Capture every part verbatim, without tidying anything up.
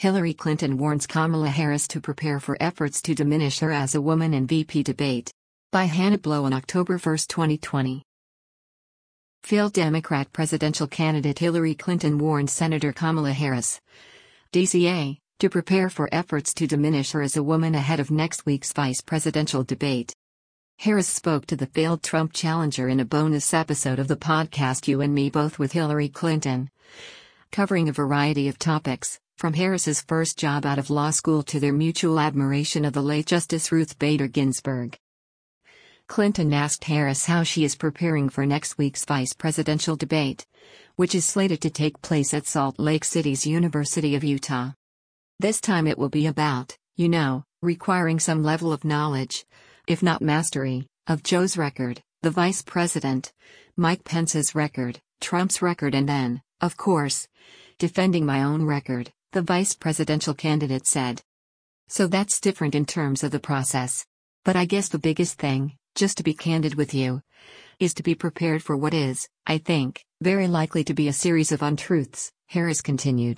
Hillary Clinton warns Kamala Harris to prepare for efforts to diminish her as a woman in V P debate. By Hannah Blow on October first, twenty twenty. Failed Democrat presidential candidate Hillary Clinton warned Senator Kamala Harris, D C A, to prepare for efforts to diminish her as a woman ahead of next week's vice presidential debate. Harris spoke to the failed Trump challenger in a bonus episode of the podcast You and Me Both with Hillary Clinton, covering a variety of topics, from Harris's first job out of law school to their mutual admiration of the late Justice Ruth Bader Ginsburg. Clinton asked Harris how she is preparing for next week's vice presidential debate, which is slated to take place at Salt Lake City's University of Utah. This time it will be about, you know, requiring some level of knowledge, if not mastery, of Joe's record, the vice president, Mike Pence's record, Trump's record, and then, of course, defending my own record, the vice presidential candidate said. So that's different in terms of the process. But I guess the biggest thing, just to be candid with you, is to be prepared for what is, I think, very likely to be a series of untruths, Harris continued.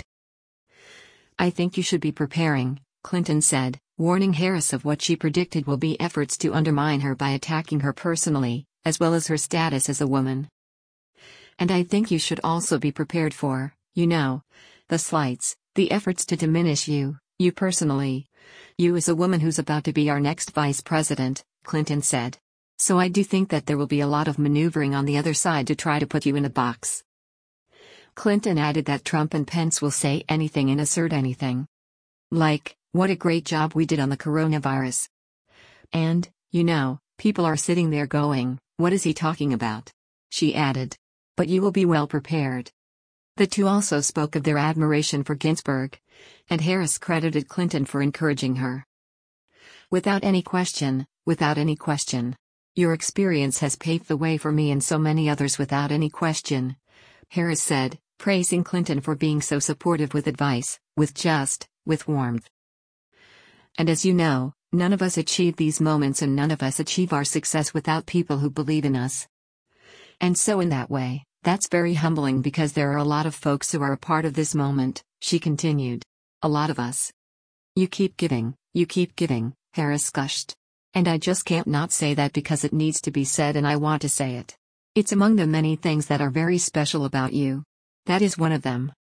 I think you should be preparing, Clinton said, warning Harris of what she predicted will be efforts to undermine her by attacking her personally, as well as her status as a woman. And I think you should also be prepared for, you know, the slights, the efforts to diminish you, you personally. You as a woman who's about to be our next vice president, Clinton said. So I do think that there will be a lot of maneuvering on the other side to try to put you in a box. Clinton added that Trump and Pence will say anything and assert anything. Like, what a great job we did on the coronavirus. And, you know, people are sitting there going, what is he talking about? She added. But you will be well prepared. The two also spoke of their admiration for Ginsburg, and Harris credited Clinton for encouraging her. Without any question, without any question. Your experience has paved the way for me and so many others without any question, Harris said, praising Clinton for being so supportive with advice, with just, with warmth. And as you know, none of us achieve these moments and none of us achieve our success without people who believe in us. And so in that way, that's very humbling because there are a lot of folks who are a part of this moment, she continued. A lot of us. You keep giving, you keep giving, Harris gushed. And I just can't not say that because it needs to be said and I want to say it. It's among the many things that are very special about you. That is one of them.